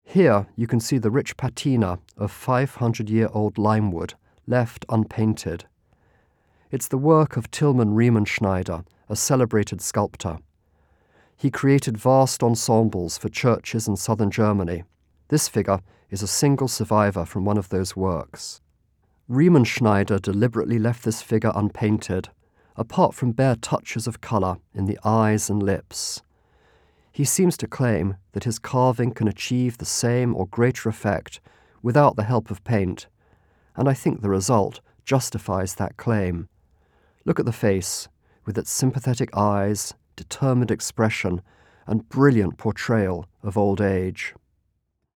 Here you can see the rich patina of 500-year-old limewood left unpainted. It's the work of Tilman Riemenschneider, a celebrated sculptor. He created vast ensembles for churches in southern Germany. This figure is a single survivor from one of those works. Riemenschneider deliberately left this figure unpainted, apart from bare touches of colour in the eyes and lips. He seems to claim that his carving can achieve the same or greater effect without the help of paint, and I think the result justifies that claim. Look at the face, with its sympathetic eyes, determined expression, and brilliant portrayal of old age.